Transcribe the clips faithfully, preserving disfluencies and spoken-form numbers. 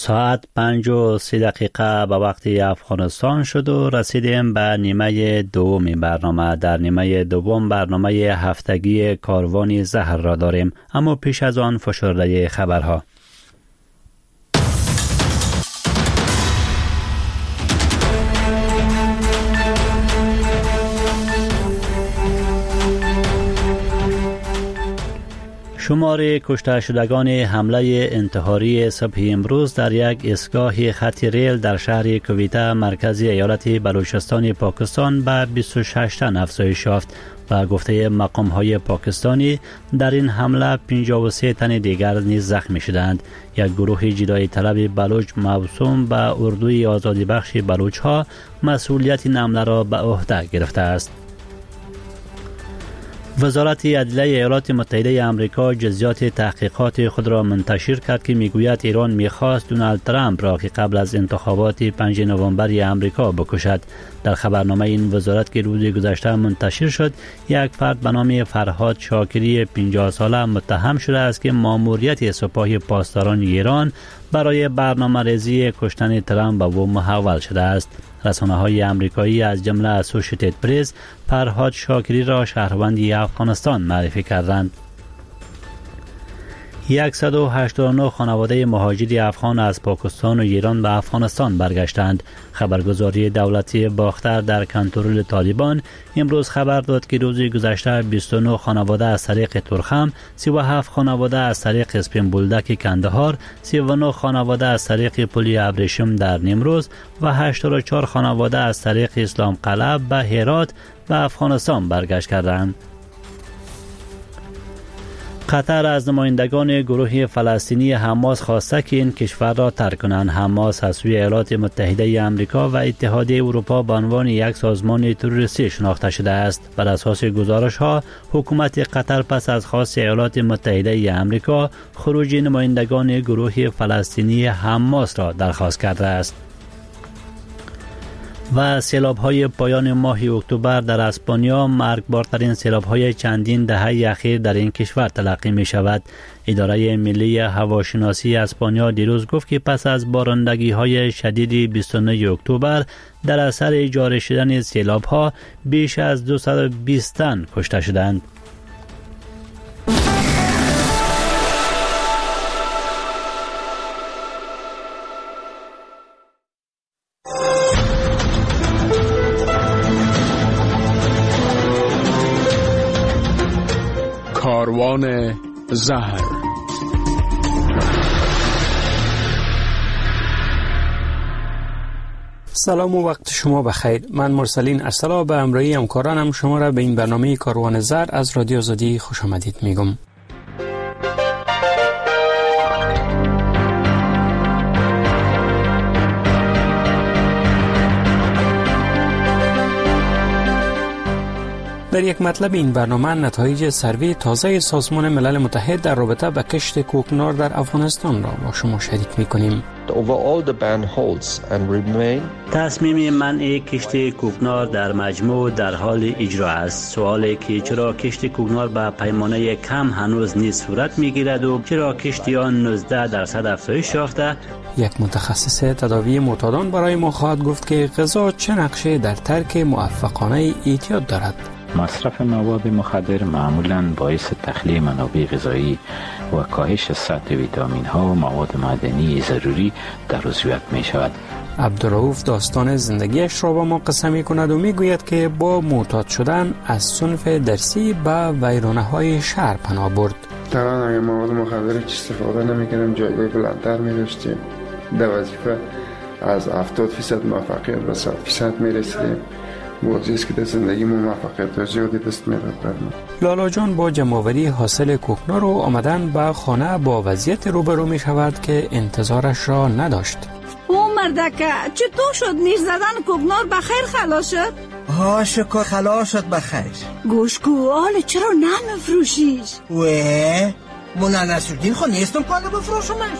ساعت پنج و سی دقیقه به وقت افغانستان شد و رسیدیم به نیمه دوم برنامه. در نیمه دوم برنامه هفتگی کاروان زهر را داریم، اما پیش از آن فشرده خبرها. شمار کشته شدگان حمله انتحاری صبح امروز در یک ایستگاه خط ریل در شهر کویته مرکزی ایالت بلوچستان پاکستان به بیست و شش تن افزایش یافت و گفته مقام‌های پاکستانی در این حمله پنجاه و سه تن دیگر نیز زخمی شدند. یک گروه جدایی طلب بلوچ موسوم به اردوی آزادی بخش بلوچ‌ها مسئولیت این حمله را به عهده گرفته است. وزارت عدلیه ایالات متحده آمریکا جزئیات تحقیقات خود را منتشر کرد که میگوید ایران میخواست دونالد ترامپ را که قبل از انتخابات پنجم نوامبر آمریکا بکشد. در خبرنامه این وزارت که روز گذشته منتشر شد، یک فرد به نام فرهاد شاکری پنجاه ساله متهم شده است که ماموریت سپاه پاسداران ایران برای برنامه‌ریزی کشتن ترامپ به او محول شده است. رسانه‌های آمریکایی از جمله اسوسییتد پرس فرهاد شاکری را شهروند افغانستان معرفی کردند. صد و هشتاد و نه خانواده مهاجر افغان از پاکستان و ایران به افغانستان برگشتند. خبرگزاری دولتی باختر در کنترل طالبان امروز خبر داد که روز گذشته بیست و نه خانواده از طریق ترخم، سی و هفت خانواده از طریق اسپین بولدک کندهار، سی و نه خانواده از طریق پل ابریشم در نیمروز و هشتاد و چهار خانواده از طریق اسلام قلعه به هرات به افغانستان برگشت کردند. قطر از نمایندگان گروه فلسطینی حماس خواسته که این کشور را ترک کنند. حماس از سوی ایالات متحده آمریکا و اتحادیه اروپا به عنوان یک سازمان تروریستی شناخته شده است. بر اساس گزارش ها، حکومت قطر پس از خواست ایالات متحده آمریکا خروج نمایندگان گروه فلسطینی حماس را درخواست کرده است. و سیلاب‌های پایان ماه اکتبر در اسپانیا مرگبارترین سیلاب‌های چندین دهه اخیر در این کشور تلقی می‌شود. اداره ملی هواشناسی اسپانیا دیروز گفت که پس از بارندگی‌های شدید بیست و نه اکتبر در اثر جاری شدن سیلاب‌ها بیش از دویست و بیست تن کشته شدند. کاروان زهر. سلام و وقت شما بخیر. من مرسلین ارسلا به همراهی همکارانم شما را به این برنامه کاروان زهر از رادیو آزادی خوش آمدید میگم. در یک مطلب این برنامه نتایج سروی تازه سازمان ملل متحد در رابطه با کشت کوکنار در افغانستان را با شما شریک می‌کنیم. تصمیم منع کشت کوکنار در مجموع در حال اجرا است. سوالی که چرا کشت کوکنار به پیمانه کم هنوز نیز صورت می‌گیرد و چرا کشت آن نوزده درصد افزایش یافته؟ یک متخصص تداوی معتادان برای ما خواهد گفت که غذا چه نقشه در ترک موفقانه اعتیاد دارد. مصرف مواد مخدر معمولاً باعث تخلیه منابع غذایی و کاهش سطح ویتامین ها و مواد معدنی ضروری در عضویت می شود. عبدالرؤوف داستان زندگیش را با ما قصه می کند و می گوید که با معتاد شدن از صنف درسی به ویرانه های شهر پناه برد. طبعا اگه مواد مخدر هیچ استفاده نمی کردم جایگاه بلندتر می داشتیم. در وظیفه از هفتاد درصد موفقیت به صد درصد می رسیدیم. موضوعیست که در زندگی ما موفقیت زیادی دست می‌داد برام. لالا جان با جمع‌آوری حاصل کوکنار و آمدن به خانه با وضعیت روبرو می شود که انتظارش را نداشت. او مردکه چطور شد؟ نیش زدن کوکنار بخیر خلاص شد؟ ها شکر خلاص شد بخیر. گوشکو حالا چرا نمیفروشیش؟ وه مونا نصرالدین خو نیستم که بفروشمش.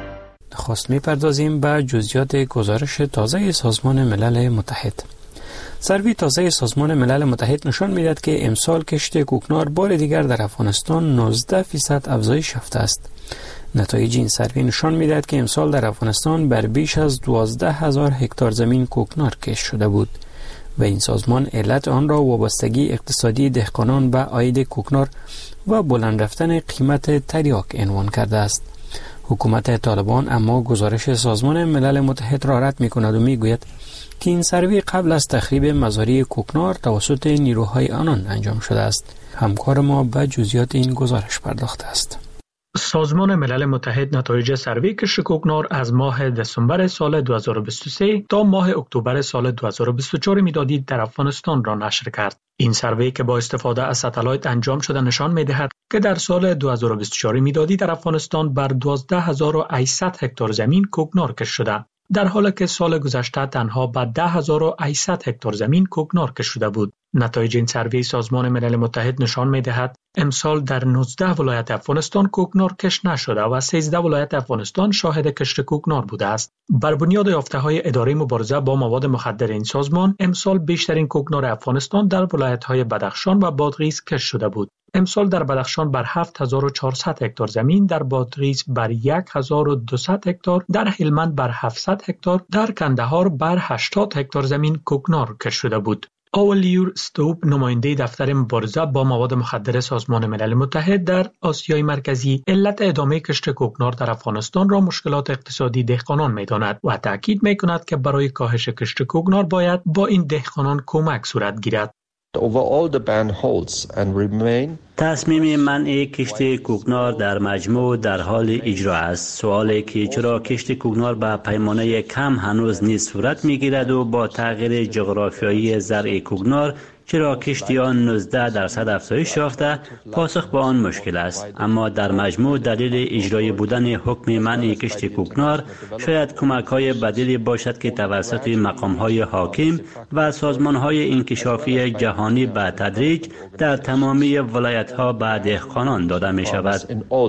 خواست می‌پردازیم به جزئیات گزارش تازه سازمان ملل متحد. سروی تازه سازمان ملل متحد نشان می‌دهد که امسال کشت کوکنار بار دیگر در افغانستان نوزده فیصد افزایش یافته است. نتایج این سروی نشان می‌دهد که امسال در افغانستان بر بیش از دوازده هزار هکتار زمین کوکنار کشت شده بود و این سازمان علت آن را وابستگی اقتصادی دهقانان به عاید کوکنار و بلند رفتن قیمت تریاک عنوان کرده است. حکومت طالبان اما گزارش سازمان ملل متحد را رد می‌کند و می‌گوید که این سروی قبل از تخریب مزارع کوکنار توسط نیروهای آنان انجام شده است. همکار ما به جزئیات این گزارش پرداخته است. سازمان ملل متحد نتایج سروی کشت کوکنار از ماه دسامبر سال دو هزار و بیست و سه تا ماه اکتبر سال دو هزار و بیست و چهار میلادی در افغانستان را نشر کرد. این سروی که با استفاده از ستلایت انجام شده نشان می‌دهد که در سال دو هزار و بیست و چهار میلادی در افغانستان بر دوازده هزار و هشتصد هکتار زمین کوکنار کشت شده، در حالی که سال گذشته تنها به ده هزار و هشتصد هکتار زمین کوکنار کشت شده بود. نتایج این سروی سازمان ملل متحد نشان می‌دهد امسال در نوزده ولایت افغانستان کوکنار کشت نشده و سیزده ولایت افغانستان شاهد کشت کوکنار بوده است. بر بنیاد یافته‌های اداره مبارزه با مواد مخدر این سازمان، امسال بیشترین کوکنار افغانستان در ولایت‌های بدخشان و بادغیس کشت شده بود. امسال در بدخشان بر هفت هزار و چهارصد هکتار زمین، در بادغیس بر یک هزار و دویست هکتار، در هلمند بر هفتصد هکتار، در کندهار بر هشتاد هکتار زمین کوکنار کشت شده بود. آولیور ستوپ، نماینده دفتر مبارزه با مواد مخدر سازمان ملل متحد در آسیای مرکزی، علت ادامه کشت کوکنار در افغانستان را مشکلات اقتصادی دهقانان می‌داند و تاکید می‌کند که برای کاهش کشت کوکنار باید با این دهقانان کمک صورت گیرد. تصمیم منع کشت کوکنار در مجموع در حال اجرا است. سوالی که چرا کشت کوکنار به پیمانه کم هنوز نیز صورت می‌گیرد و با تغییر جغرافیایی زرع کوکنار چرا کشتی آن نوزده درصد افزایش یافته، پاسخ به آن مشکل است. اما در مجموع دلیل اجرای بودن حکم منع کشت کوکنار شاید کمک‌های بدیلی باشد که توسط مقام‌های حاکم و سازمان‌های انکشافی جهانی به تدریج در تمامی ولایت‌ها به دهقانان داده می‌شود.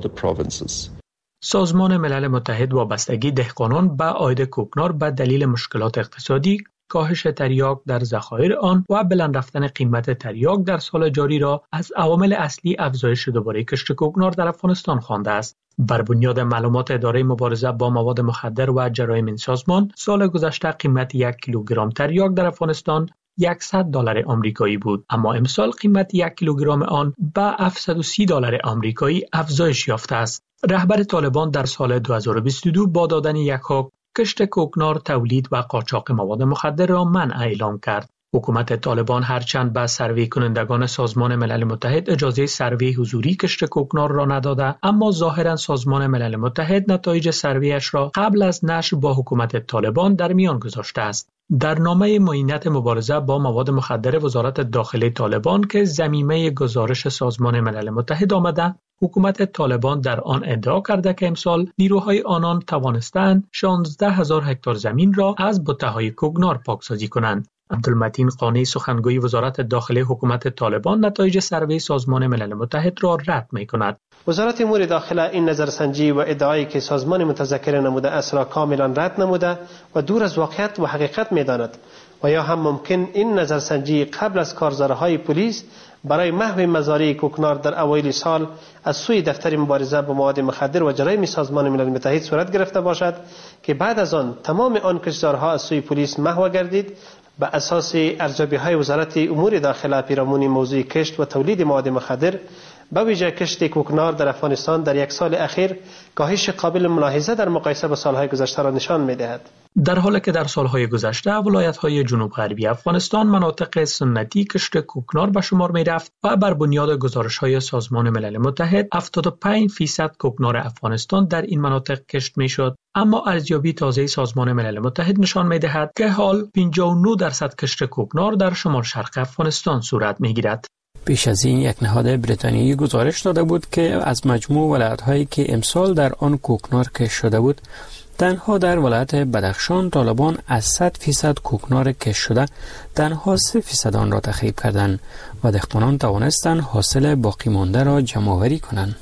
سازمان ملل متحد وابستگی دهقانان به عاید کوکنار به دلیل مشکلات اقتصادی، کاهش تریاک در ذخایر آن و بلند رفتن قیمت تریاک در سال جاری را از عوامل اصلی افزایش دوباره کشت کوکنار در افغانستان خوانده است. بر بنیاد معلومات اداره مبارزه با مواد مخدر و جرایم این سازمان، سال گذشته قیمت یک کیلوگرم تریاک در افغانستان صد دلار آمریکایی بود، اما امسال قیمت یک کیلوگرم آن به هفتصد و سی دلار آمریکایی افزایش یافته است. رهبر طالبان در سال دو هزار و بیست و دو با دادن یک حکم کشت کوکنار، تولید و قاچاق مواد مخدر را منع اعلام کرد. حکومت طالبان هرچند به سروی کنندگان سازمان ملل متحد اجازه سروی حضوری کشت کوکنار را نداده، اما ظاهرا سازمان ملل متحد نتایج سرویش را قبل از نشر با حکومت طالبان در میان گذاشته است. در نامه معینت مبارزه با مواد مخدر وزارت داخلی طالبان که ضمیمه گزارش سازمان ملل متحد آمده، حکومت طالبان در آن ادعا کرده که امسال نیروهای آنان توانستند شانزده هزار هکتار زمین را از بته‌های کوکنار پاکسازی کنند. عبدالمتین قانی، سخنگوی وزارت داخلی حکومت طالبان، نتایج سروی سازمان ملل متحد را رد می‌کند. وزارت امور داخله این نظرسنجی و ادعایی که سازمان متذکر نموده اصلا کاملا رد نموده و دور از واقعیت و حقیقت می‌داند و یا هم ممکن این نظرسنجی قبل از کارزارهای پلیس برای محو مزارع کوکنار در اوایل سال از سوی دفتر مبارزه با مواد مخدر و جرایم سازمان ملل متحد صورت گرفته باشد که بعد از آن تمام آن کشتزارها از سوی پلیس محو گردید. به اساس ارزیابی‌های وزارت امور داخله پیرامون موضوع کشت و تولید مواد مخدر، به ویژه کشت کوکنار در افغانستان در یک سال اخیر کاهش قابل ملاحظه در مقایسه با سالهای گذشته را نشان می‌دهد. در حالی که در سالهای گذشته ولایت‌های جنوب غربی افغانستان مناطق سنتی کشت کوکنار به شمار می‌رفت و بر بنیاد گزارش‌های سازمان ملل متحد هفتاد و پنج درصد کوکنار افغانستان در این مناطق کشت می‌شد، اما ارزیابی تازه سازمان ملل متحد نشان می‌دهد که حال پنجاه و نه درصد کشت کوکنار در شمال شرق افغانستان صورت می‌گیرد. پیش از این یک نهاد بریتانیایی گزارش داده بود که از مجموع ولایت‌هایی که امسال در آن کوکنار کشت شده بود، تنها در ولایت بدخشان طالبان از صد فیصد کوکنار کشت شده تنها سه فیصد آن را تخریب کردند و دهقانان توانستند حاصل باقی مانده را جمع آوری کنند.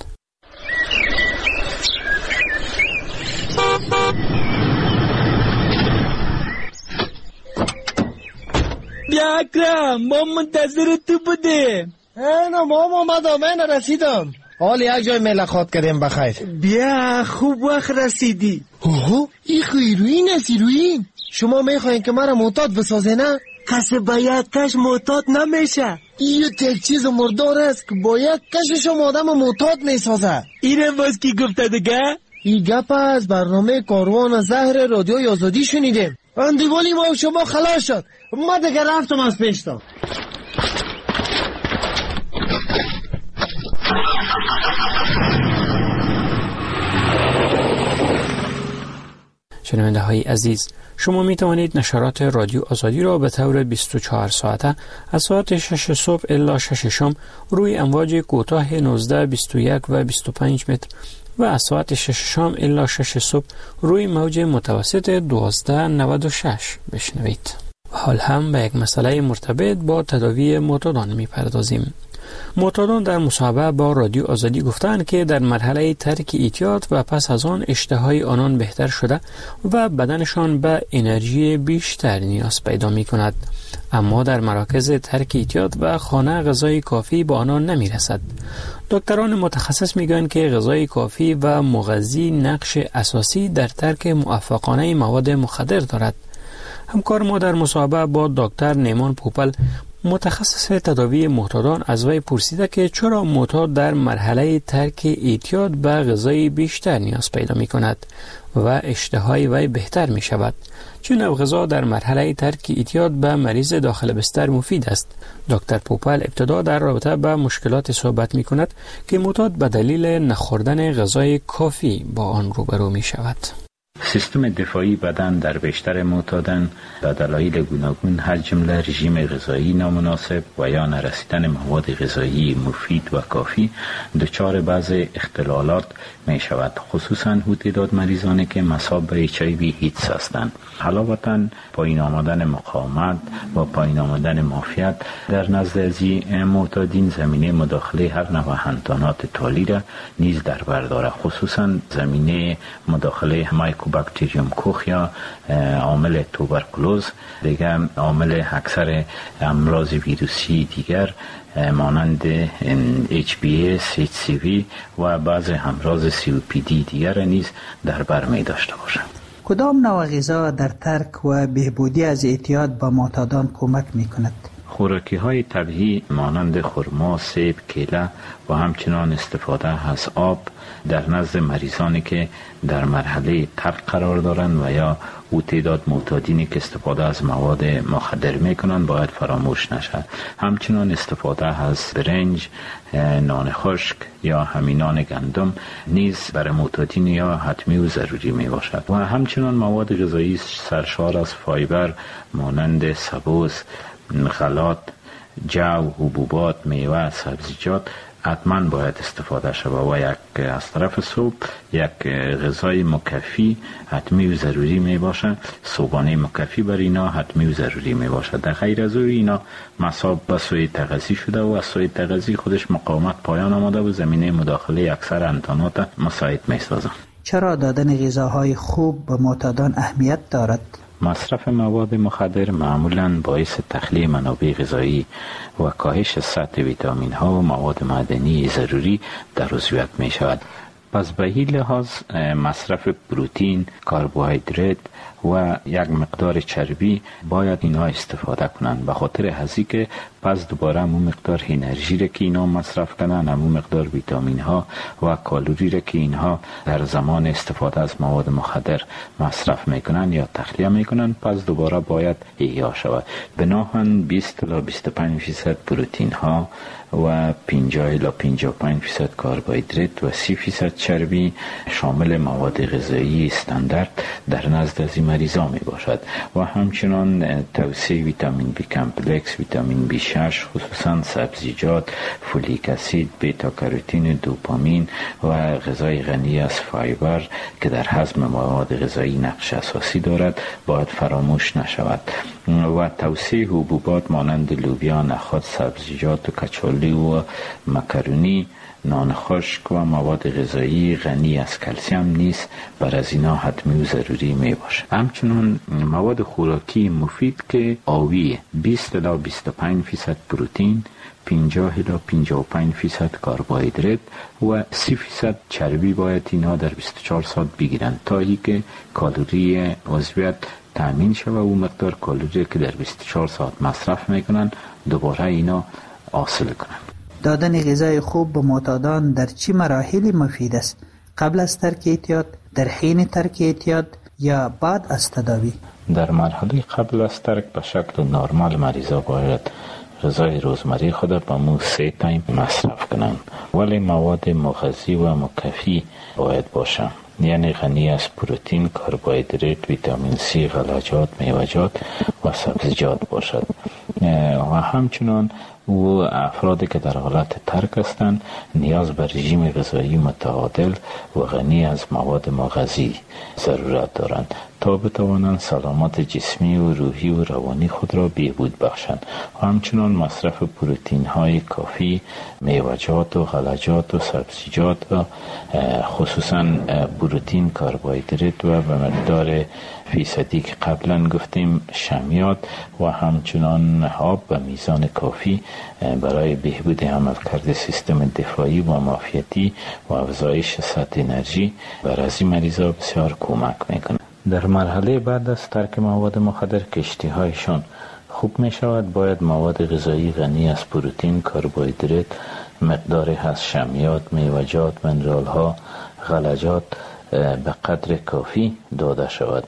بیا اکرم، ما منتظر تو بودیم. اینا ما اومدم، من رسیدم. حال یک جای ملاقات کردیم بخیر. بیا خوب وقت رسیدی. اوه این خیروین است ایروین. شما میخواین که مرا معتاد بسازه نه؟ کسی با یک کش معتاد نمیشه. این یک چیز مردار است که با یک کش شما آدم معتاد میسازه. اینه باز کی گفته دیگه؟ این گپ از برنامه کاروان زهر رادیو آزادی شنیدیم. اندیوالی ما و شما خلاص شد. ما دیگه رفتم از پیشتا. شنونده های عزیز، شما می توانید نشرات رادیو آزادی را به طور بیست و چهار ساعته از ساعت شش صبح الی شش شام روی امواج کوتاه نوزده، بیست و یک و بیست و پنج متر و از ساعت شش شام الی شش صبح روی موج متوسط دوازده نود و شش بشنوید. حال هم به یک مسئله مرتبط با تداوی معتادان می پردازیم. معتادان در مصاحبه با رادیو آزادی گفتند که در مرحله ترک اعتیاد و پس از آن اشتهای آنان بهتر شده و بدنشان به انرژی بیشتر نیاز پیدا می کند، اما در مراکز ترک اعتیاد و خانه غذای کافی به آنان نمی رسد. دکتران متخصص می گویند که غذای کافی و مغذی نقش اساسی در ترک موفقانه مواد مخدر دارد. همکار ما در مصاحبه با دکتر نیمان پوپل متخصص تداوی معتادان از وی پرسیده که چرا معتاد در مرحله ترک اعتیاد به غذای بیشتر نیاز پیدا می کند و اشتهای وی بهتر می شود. چه نوع غذا در مرحله ترک اعتیاد به مریض داخل بستر مفید است؟ دکتر پوپل ابتدا در رابطه با مشکلات صحبت می کند که معتاد به دلیل نخوردن غذای کافی با آن روبرو می شود. سیستم دفاعی بدن در بیشتر معتادان به دلایل گوناگون از جمله رژیم غذایی نامناسب و یا نرسیدن مواد غذایی مفید و کافی دچار بعض اختلالات می شود، خصوصا حد تعداد مریضانی که مصاب به اچ آی وی ایدز هستند. علاوه پایین آمدن مقاومت و پایین آمدن معافیت در نزد از معتادین زمینه مداخله هر نوع حیوانات تالی را نیز در بر دارد، خصوصا زمینه مداخله مایکوباکتریوم کوخ یا عامل توبرکلوز، دیگر عامل اکثر امراض ویروسی دیگر مانند اچ بی اس، اچ سی وی و بعض امراض سی او پی دی دیگر نیز در بر می داشته باشند. کدام نوع غذا در ترک و بهبودی از اعتیاد با معتادان کمک می کند؟ خوراکی های طبیعی مانند خرما، سیب، کیله و همچنان استفاده از آب در نزد مریضانی که در مرحله ترک قرار دارند و یا او تعداد معتادینی که استفاده از مواد مخدر میکنند باید فراموش نشد. همچنان استفاده از برنج، نان خشک یا همین نان گندم نیز برای معتادین یا حتمی و ضروری می باشد و همچنان مواد غذایی سرشار از فایبر مانند سبوس، غلات، جو، حبوبات، میوه، سبزیجات حتما باید استفاده شود و یک از طرف صبح یک غذای مکفی حتمی و ضروری می باشد. صبحانه مکفی بر اینا حتمی و ضروری می باشد. در غیر از او اینا مصاب به سوی تغذی شده و از سوی تغذی خودش مقاومت پایان آمده و زمینه مداخله اکثر انتانات مساعد می سازند. چرا دادن غذاهای خوب به معتادان اهمیت دارد؟ مصرف مواد مخدر معمولاً باعث تخلیه منابع غذایی و کاهش سطح ویتامین ها و مواد معدنی ضروری در عضویت می شود. پس به این لحاظ مصرف پروتئین، کربوهیدرات و یک مقدار چربی باید اینها استفاده کنند، به خاطر هزی که پس دوباره همون مقدار انرژی را که اینها مصرف کنند، همون مقدار ویتامین ها و کالری را که اینها در زمان استفاده از مواد مخدر مصرف میکنند یا تخلیه میکنند، پس دوباره باید احیا شود. بناهن بیست تا بیست و پنج درصد پروتئین ها و پنجاه الی پنجاه و پنج درصد کربوهیدرات و سی درصد چربی شامل مواد غذایی استاندارد در نزد از این مریضا می باشد و همچنان توسعه ویتامین بی کمپلکس، ویتامین بی شش، خصوصا سبزیجات، فولیک اسید، بیتا کاروتین، دوپامین و غذای غنی از فایبر که در هضم مواد غذایی نقش اساسی دارد باید فراموش نشود. و توسعه حبوبات مانند لوبیا، نخود، سبزیجات و کچالو و مکرونی، نان خشک و مواد غذایی غنی از کلسیم نیز بر از اینا حتمی و ضروری می باشه. همچنین مواد خوراکی مفید که آوی بیست الی بیست و پنج درصد پروتئین، پنجاه الی پنجاه و پنج درصد کربوهیدرات و سی درصد چربی باید اینا در بیست و چهار ساعت بگیرند تا اینکه کالری عضویت تامین شود و مقدار کالری که در بیست و چهار ساعت مصرف میکنن دوباره اینا حاصل کنند. دادن غذای خوب به معتادان در چه مراحلی مفید است؟ قبل از ترک اعتیاد، در حین ترک اعتیاد یا بعد از تداوی؟ در مرحله قبل از ترک به شکل نرمال مریضا باید غذای روزمره خود به مو سه تایم مصرف کنند، ولی مواد مغذی و مکفی باید باشند، یعنی غنی از پروتئین، کربوهیدرات، ویتامین سی، غلجات، میوه‌جات و سبزیجات باشد. و همچنان و افرادی که در حالت ترک هستند نیاز بر رژیم غذایی متعادل و غنی از مواد مغذی ضرورت دارند تا بتوانند سلامت جسمی و روحی و روانی خود را بهبود بخشند. و همچنان مصرف پروتئین های کافی، میوه‌جات و غلجات و سبزیجات و خصوصا پروتئین، کربوهیدرات و به مقدار فیصدی که قبلا گفتیم شمیات و همچنان آب به میزان کافی برای بهبود عملکرد سیستم دفاعی و معافیتی و افزایش سطح انرژی بر از این مریضا بسیار کمک میکنه. در مرحله بعد از ترک مواد مخدر که اشتهایشان خوب می شود، باید مواد غذایی غنی از پروتئین، کربوهیدرات، مقداری از شمیات، میوه‌جات، منرال ها، غلجات به قدر کافی داده شود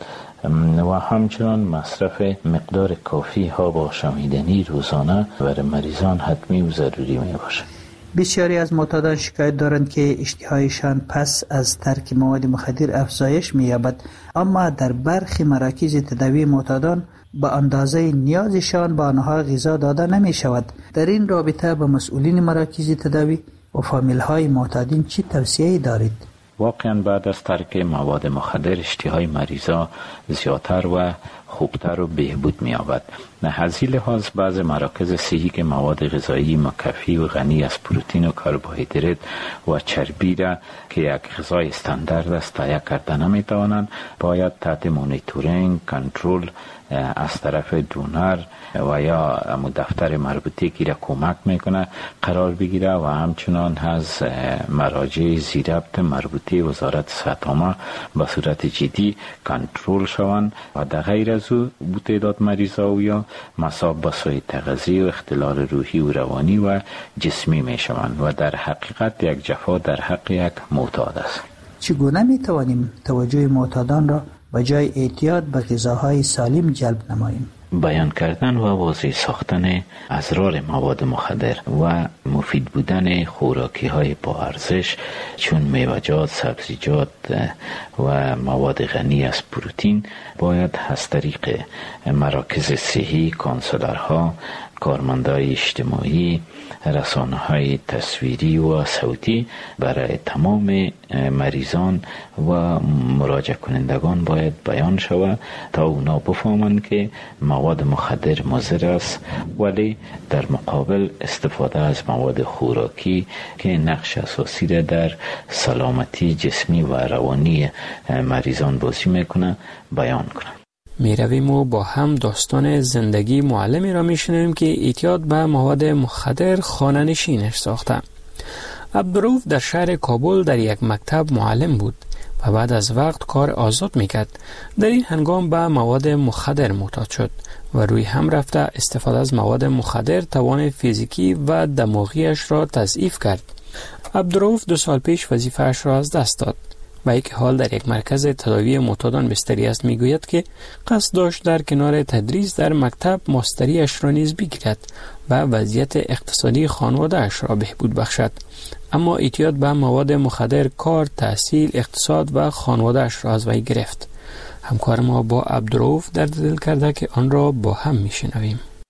و همچنان مصرف مقدار کافی ها با شمیدنی روزانه برای مریضان حتمی و ضروری می باشد. بسیاری از معتادان شکایت دارند که اشتهایشان پس از ترک مواد مخدر افزایش می‌یابد، اما در برخی مراکز تداوی معتادان به اندازه نیازشان به آنها غذا داده نمی شود. در این رابطه به مسئولین مراکز تداوی و فامیل های معتادین چی توصیه دارید؟ واقعا بعد از ترک مواد مخدر اشتهای مریضا زیادتر و خوبتر و بهبود می‌یابد. از این لحاظ بعض مراکز صحی که مواد غذایی مکفی و غنی از پروتئین و کربوهیدرات و چربی را که یک غذای استاندارد است تهیه کرده نمی‌توانند، باید تحت مانیتورینگ، کنترل از طرف دونر و یا دفتر مربوطه که را کمک میکنه قرار بگیره و همچنان از مراجع زیربط مربوطه وزارت صحت عامه به صورت جدی کنترل شوند و در غیر از او بو تعداد مریضا و یا مصاب به سوء تغذیه و اختلال روحی و روانی و جسمی میشوند و در حقیقت یک جفا در حق یک معتاد است. چگونه میتوانیم توجه معتادان را به جای اعتیاد به غذاهای سالم جلب نماییم؟ بیان کردن و واضح ساختن اضرار مواد مخدر و مفید بودن خوراکی های با ارزش چون میوه‌جات، سبزیجات و مواد غنی از پروتئین باید از طریق مراکز صحی، کانسلرها، کارمندای اجتماعی، رسانه‌های تصویری و صوتی برای تمام مریضان و مراجعه کنندگان باید بیان شود تا اونا بفهمند که مواد مخدر مضر است، ولی در مقابل استفاده از مواد خوراکی که نقش اساسی را در سلامتی جسمی و روانی مریضان بازی میکنه بیان کنند. می رویم و با هم داستان زندگی معلمی را می شنویم که اعتیاد به مواد مخدر خانه نشینش ساخته. عبدالرؤف در شهر کابل در یک مکتب معلم بود و بعد از وقت کار آزاد می کرد. در این هنگام به مواد مخدر معتاد شد و روی هم رفته استفاده از مواد مخدر توان فیزیکی و دماغیش را تضعیف کرد. عبدالرؤف دو سال پیش وظیفه‌اش را از دست داد و یک حال در یک مرکز تداوی معتادان بستری است. میگوید که قصد داشت در کنار تدریس در مکتب ماستریش را نیز بگیرد و وضعیت اقتصادی خانواده‌اش را بهبود بخشد، اما اعتیاد به مواد مخدر کار، تحصیل، اقتصاد و خانواده‌اش را از وی گرفت. همکار ما با عبدالرؤف در دل کرده که آن را با هم میشنویم.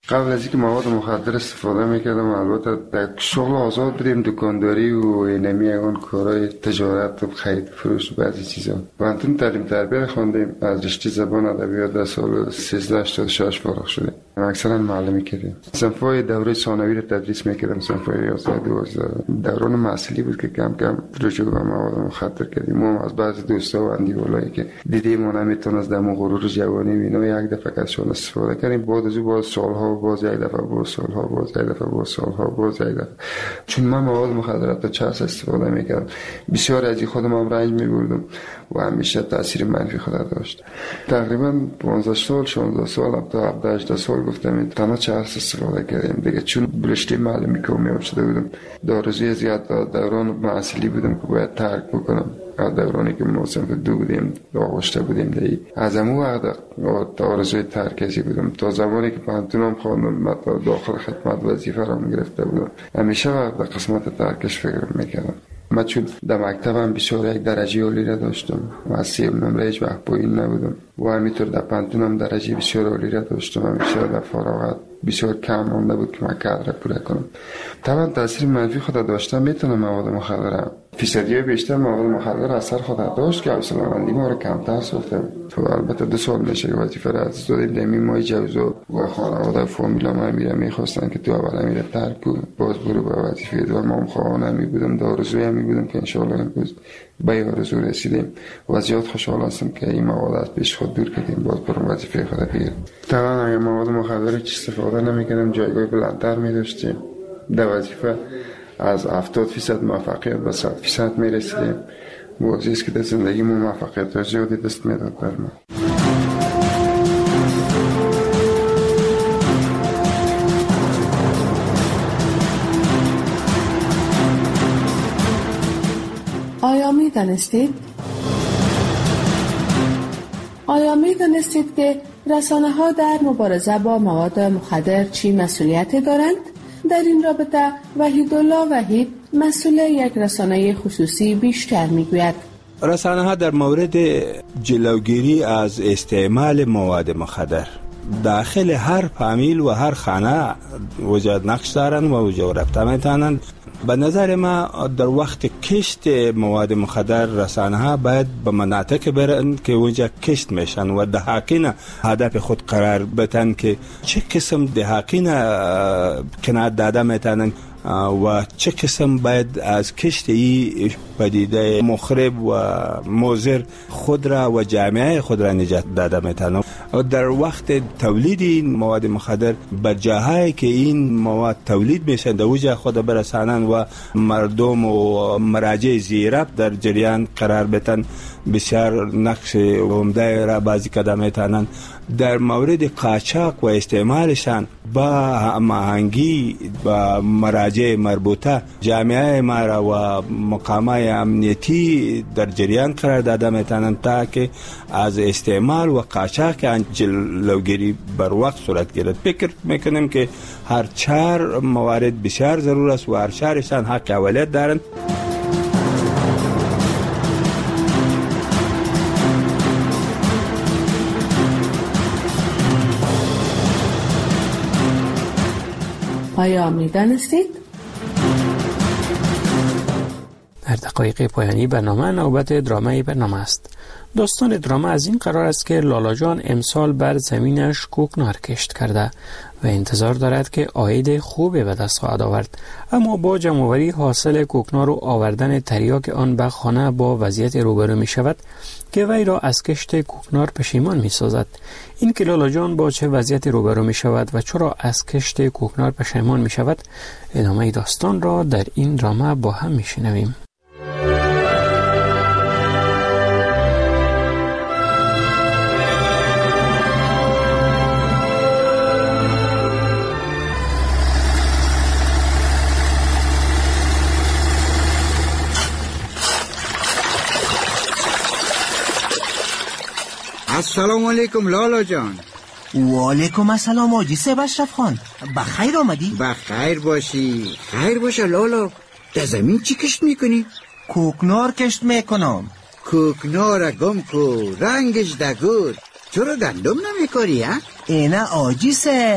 قبل از اینکه مواد مخدر استفاده میکردم، البته در شغل آزاد بودیم، دکانداری و اینمی اون کارهای تجارت و خرید فروش و بعضی چیزا. پانتون تعلیم تربیت خواندیم، از رشته زبان ادبیات در سال سیزده هشتاد و شش فارغ شدیم. اکثرا معلمی کردیم. صنف‌های دوره ثانوی رو تدریس میکردم، صنف‌های یازده دوازده. دوران محصولی بود که کم کم رجوع به مواد مخدر کردیم. ما از بعضی دوستا و اندیولایی که دیدیم ما نمیتونست در غرور جوانی اینا یک دفعه ازشون استفاده کردیم. بعد از باز سالها باز یک دفعه باز سالها باز یک دفعه باز سالها باز یک دفعه. چون من مواد مخدرات تا چند استفاده میکردم، بسیار از خودم هم رنج میبردم و همیشه تاثیر منفی خود داشت. تقریبا پانزده سال شانزده سال تا هفده هجده سال گفتم تنها چهار استفاده کردیم دیگه، چون برشته معلمی که میام شده بودم، داروزی زیاد دوران محصولی بودم که باید ترک بکنم. دورانی که ما صنف دو بودیم، داغشته بودیم دی از امو وقت داروزی ترکزی بودم تا زمانی که پانتونم خواندم داخل خدمت وظیفه را گرفته بودم. همیشه وقت قسمت ترکش فکر میکردم. من چون در مکتبم بسیار یک درجه عالی را داشتم و از سیب نمره هیچ وقت پایین نبودم و همینطور در پانتونم درجه بسیار عالی را داشتم. همیشه در فراغت بسیار کم مانده بود که من کار را پوره کنم. طبعا تاثیر منفی خود داشتم. میتونم مواد مخدر فیصدی بیشتر مواد مخدر اثر خود داشت که حوصله‌مندی ما رو کمتر ساخته. تو البته دو سال میشه که وظیفه را از دادیم دمی مای جوزو و خانواده فامیلا ما میره میخواستن که تو اول میره ترک کن باز برو به وظیفه و ما هم خواهانه می بودم، دارزوی هم می بودم که انشاءالله امروز به آرزو رسیدیم و زیاد خوشحال هستم که این مواد از پیش خود دور کردیم باز برو وظیفه خود بگیرم. طبعا اگر مواد مخدر هیچ استفاده نمیکردم جایگاه بلندتر می داشتیم، در وظیفه از هفتاد درصد موفقیت به صد درصد می رسیدیم. موضوعی است که در زندگی ما موفقیت ها زیادی دست می داد بر ما. آیا می دانستید؟ آیا می دانستید که رسانه ها در مبارزه با مواد مخدر چی مسئولیتی دارند؟ در این رابطه وحیدالله وحید مسئول یک رسانه خصوصی بیشتر میگوید. رسانه ها در مورد جلوگیری از استعمال مواد مخدر داخل هر فامیل و هر خانه وجود نقش دارند و وجود رفته میتونند. به نظر ما در وقت کشت مواد مخدر رسانه ها باید به مناطق برن که اونجا کشت میشن و دهاقین هدف خود قرار بدن که چه قسم دهاقین کنار داده میتونن و چه قسم باید از کشت ای پدیده مخرب و مضر خود را و جامعه خود را نجات داده میتونن. در وقت تولید این مواد مخدر بر جاهایی که این مواد تولید میشن در اوجه خود برسانن و مردم و مراجع زیراب در جریان قرار بدن، بسیار نقش عمده را بازی کرده میتونن. در مورد قاچاق و استعمالشان با هماهنگی با مراجع مربوطه جامعه ما را و مقامات امنیتی در جریان قرار داده میتونن تا که از استعمال و قاچاق جلوگیری بر وقت صورت گیرد. فکر میکنیم که هر چهار موارد بسیار ضرور است و هر چهارشان حق اولویت دارند. آیا می دانستید؟ در دقایق پایانی برنامه نوبت درامای برنامه است. داستان درامه از این قرار است که لالا جان امسال بر زمینش کوکنار کشت کرده و انتظار دارد که عاید خوبی به دست خواهد آورد، اما با جمع‌آوری حاصل کوکنار و آوردن تریاک آن به خانه با وضعیت روبرو می شود که وی را از کشت کوکنار پشیمان می سازد. این که لالا جان با چه وضعیت روبرو می شود و چرا از کشت کوکنار پشیمان می شود، ادامه داستان را در این درامه با هم می شنویم. السلام علیکم لالا جان. و علیکم السلام آجی سیب اشرف خان، بخیر آمدی؟ بخیر باشی. خیر باشه لالا. در زمین چی کشت میکنی؟ کوکنار کشت میکنم. کوکنار گم کو رنگش دگود، چرا گندم نمیکاری ها؟ اینه آجی سیب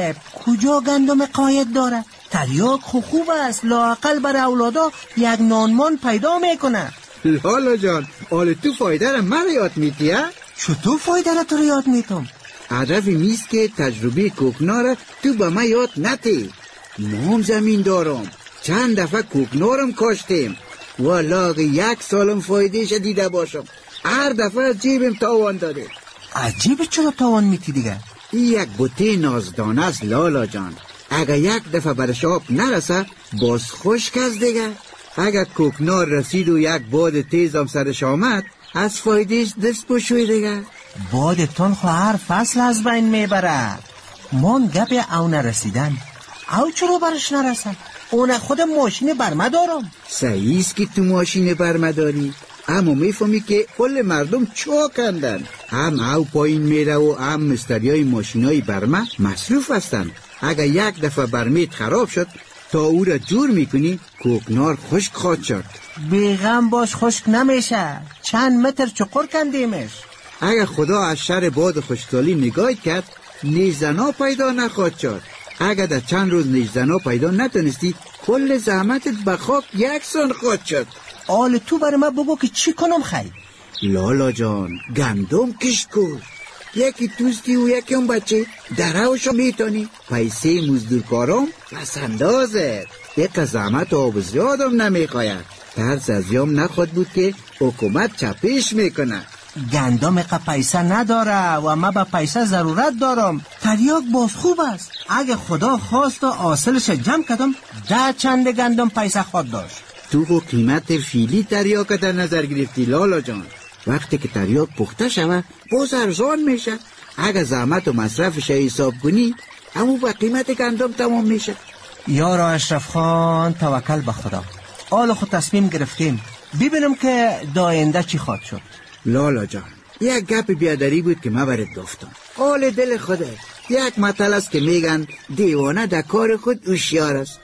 کجا گندم قاید داره؟ تریاک خوب خوب است، لااقل بر اولادا یک نانمان پیدا میکنه. لالا جان، آل تو فایده را من یاد میتی؟ چطور فایده را تو را یاد میتم؟ هدف نیست که تجربه کوکنار تو به من یاد نتی. ما هم زمین دارم، چند دفعه کوکنارم کاشتیم و لاغ یک سالم فایدهش دیده باشم. هر دفعه از جیبم تاوان داده. از جیب چرا تاوان میتی دیگه؟ این یک بوته نازدانه است لالا جان. اگر یک دفعه برش آب نرسه باز خشک است دیگه. اگر کوکنار رسید و یک باد تیزم سرش آمد از فایدهش دست بشوی دیگه. بادتان خو هر فصل از بین میبره. من گپ او نرسیدن. او چرا برش نرسن؟ اون خود ماشین برمه دارم. صحیح است که تو ماشین برمه داری، اما میفهمی که کل مردم چا کندن. هم او پایین میره و هم مستریای ماشینای برمه مصروف هستن. اگر یک دفعه برمیت خراب شد تا او را جور میکنی کوکنار خشک خواهد شد. بیغم باش، خشک نمیشه. چند متر چقر کندیمش. اگر خدا از شر باد خشکسالی نگاه کرد نیزنا پیدا نخواهد شد. اگر در چند روز نیزنا پیدا نتونستی کل زحمتت به خاک یکسان خواهد شد. آل تو برای من بگو که چی کنم خیلی؟ لالا جان، گندم کشت کن. یکی توستی و یکی اون بچه دروشو میتونی. پیسه مزدورکارم پس اندازه. یک زحمت آب زیادم نمیخواید. ترس از یام نخواد بود که حکومت چپش میکنه. گندم اقا پیسه نداره و ما با پیسه ضرورت دارم. تریاک باز خوب است. اگه خدا خواست و حاصلش جمع کردم ده چند گندم پیسه خود داشت. تو خو قیمت فیلی تریاک در نظر گرفتی لالا جان. وقتی که تریاک پخته شوه باز ارزان میشه. اگه زحمت و مصرفش حساب کنی همون با قیمت گندم تمام میشه. یارا اشرف خان، توکل به خدا. حالا خود تصمیم گرفتیم، ببینم که داینده چی خواد شد. لالا جان، یک گپ بیادری بود که ما برات گفتم. حال دل خوده. یک مثل است که میگن دیوانه در کار خود هوشیار است.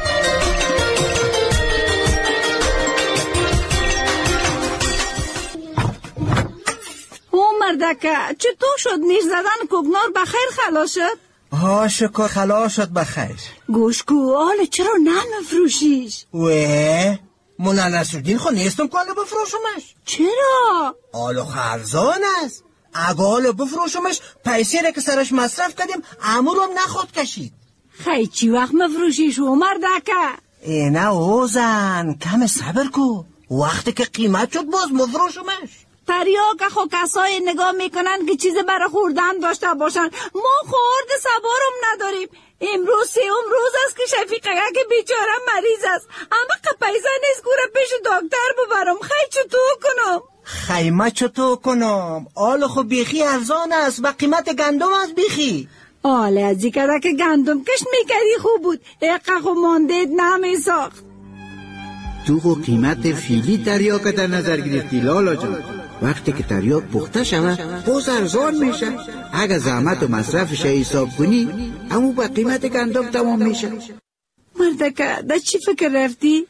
او مردکه چطور شد؟ نیش زدن کوکنار بخیر خلاص شد؟ ها شکر خلاص شد بخیر. گوش کو، حالا چرا نمیفروشیش؟ وی مولا نصرالدین خو نیستم که حالا بفروشمش. چرا؟ حالا خرزان است. اگه حالا بفروشمش پیسه را که سرش مصرف کردیم امورم نخود کشید. خیلی چی وقت مفروشیش او مردکه؟ اینه اوزن کم صبر کو، وقتی که قیمت شد باز مفروشمش. تریاک خو کسای نگاه میکنن که چیز برای خوردن داشته باشن. ما خورد سوارم نداریم. امروز سیوم روز است که شفیقه که بیچاره مریض است، اما که پیسه نیست گوره پیش دکتر ببرم. خیلی چطور کنم؟ خیمه چطور کنم؟ آل خو بیخی ارزان است و قیمت گندم است بیخی. آله ازی کده که گندم کشت میکردی خوب بود، اقا خو ماندید نمیساخت. تو خو قیمت فیلی تریاک در نظر گرفتی لالا جان. وقتی که تریاک پخته شوه باز ارزان میشه. اگه زحمت و مصرفش حساب کنی همون با قیمت گندم تمام میشه. مردکه در چی فکر رفتی؟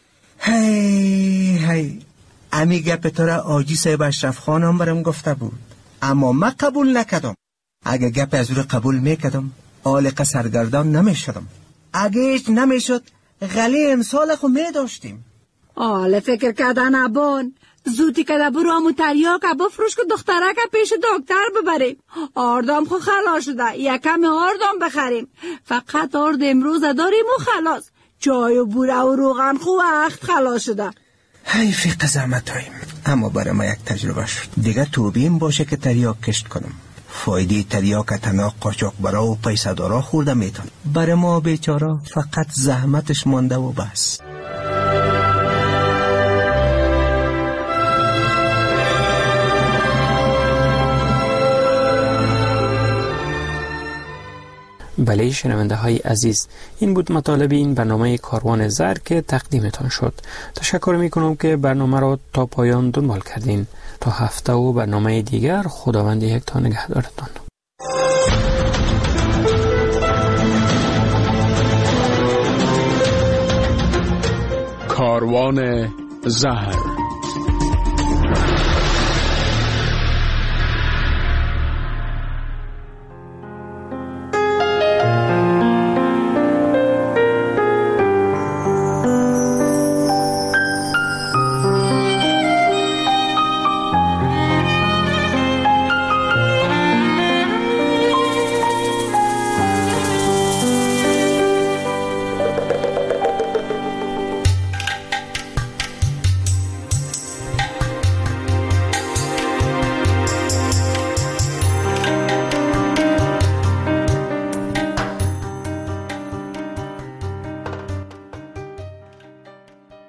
هی هی امی گپ تو را آجی صاحب اشرف خان هم برم گفته بود، اما من قبول نکدم. اگه گپ از او قبول میکدم آلقه سرگردان نمیشدم. اگه ایش نمیشد غلی امسال خو میداشتیم. آله فکر کردن ابان زودی که برو همو تریاک بفروش که دخترک پیش دکتر ببریم. آردام خو خلاص شده، یکم آردام بخریم. فقط آرد امروز داریم و خلاص. جای و بوره و روغن خو وقت خلاص شده. حیفی قزامت هاییم، اما برای ما یک تجربه شد. دیگه توبیم باشه که تریاک کشت کنم. فایده تریاک تنها قاچاق برا و پیسه دارا خورده میتون. برای ما بیچارا فقط زحمتش مانده و بس. بله شنونده های عزیز، این بود مطالب این برنامه کاروان زر که تقدیمتان شد. تشکر می کنم که برنامه را تا پایان دنبال کردین. تا هفته و برنامه دیگر خداوند یک تا نگهدارتان. کاروان زهر